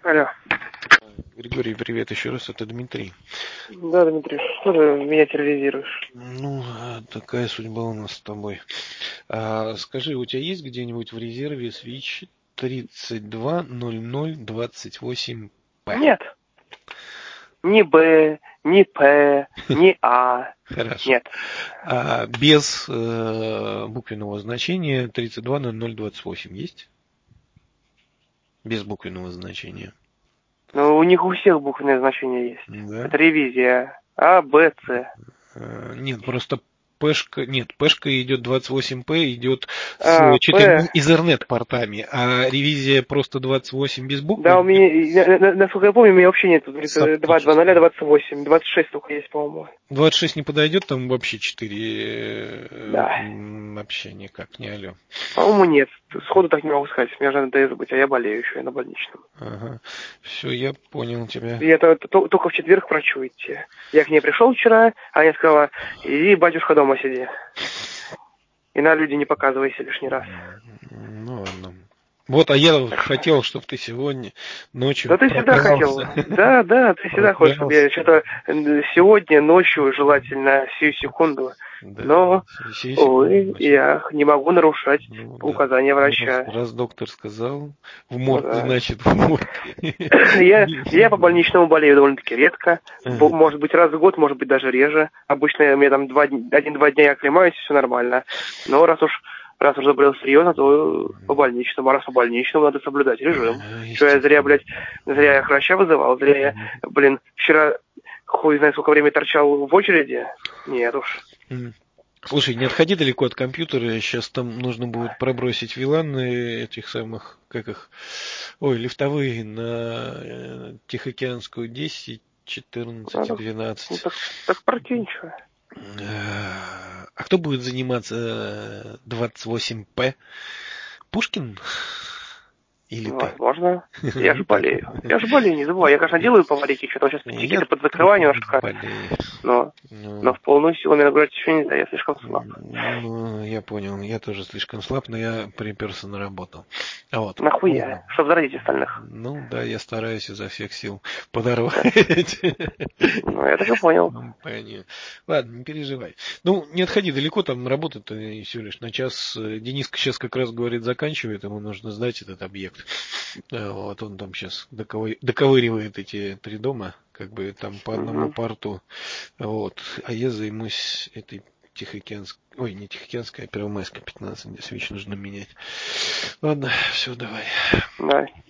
Алло. Григорий, привет еще раз, это Дмитрий. Да, Дмитрий, что ты меня терроризируешь? Ну, такая судьба у нас с тобой. Скажи, у тебя есть где-нибудь в резерве Switch 320028P? Нет. Ни Б, ни П, ни А. Хорошо. Нет. Без буквенного значения 320028 есть? Без буквенного значения. Но у них у всех буквенное значение есть. Да? Это ревизия. А, Б, С. Нет, просто Пэшка, нет, Пэшка идет 28P, идет с А, 4 П. Ethernet-портами, а ревизия просто 28 без буквы. Да, у меня, насколько я помню, у меня вообще нет. Тут С 2, 2, 0, оптическим. 28. 26 только есть, по-моему. 26 не подойдет, там вообще 4 Да. вообще никак, не алё. По-моему, нет. Сходу так не могу сказать. Мне же надо забыть, а я болею еще, я на больничном. Ага. Все, я понял тебя. И это только в четверг к врачу идти. Я к ней пришел вчера, а она сказала, иди, батюшка, дома сиди. И на люди не показывайся лишний раз. Ну ладно. Вот, а я Так что... хотел, чтобы ты сегодня ночью Да ты всегда хотел. прокрался. Да, ты всегда хочешь, чтобы я что-то сегодня, ночью, желательно, сию секунду. Да, Но, сию секунду увы, ночью. я не могу нарушать Ну да. указания Ну, врача. раз доктор сказал, в Ну морг, да. значит, в морг. Я по больничному болею довольно-таки редко. Ага. Может быть, раз в год, может быть, даже реже. Обычно мне там 1-2 дня я оклемаюсь, все нормально. Но раз уж заболел серьезно, то по больничному. А раз по больничному, надо соблюдать режим. Что я зря, Естественно. блядь, зря я врача вызывал, зря я, вчера хуй знает сколько времени торчал в очереди. Нет уж. Мгм. Слушай, не отходи далеко от компьютера. Сейчас там нужно будет пробросить виланы этих самых, как их, ой, лифтовые на Тихоокеанскую 10, 14 и Ну, 12. так прокинь, чё. А кто будет заниматься 28П? Пушкин или Ну, ты? возможно. Я Ну же так. болею. Я же болею, не забывай. Я, конечно, делаю поварики, что-то сейчас Я этикеты подзакрываю тоже немножко. болею. Но Ну, в полную силу меня нагрузить еще нельзя, я слишком слаб. ну, я понял. Я тоже слишком слаб, но я приперся на работу. Вот. Нахуя? Ладно. Чтоб заразить остальных. Ну да, я стараюсь изо всех сил Да. подорвать. Ну, я так и понял. Компанию. Ладно, не переживай. Ну, не отходи далеко, там работа-то всего лишь на час. Дениска сейчас как раз говорит, заканчивает, ему нужно сдать этот объект. Вот он там сейчас доковыривает эти 3 дома, как бы там по одному Угу. порту. Вот. А я займусь этой Тихоокеанской, ой, не Тихоокеанской, а Первомайской 15, где свечи нужно менять. Ладно, все, давай. Да.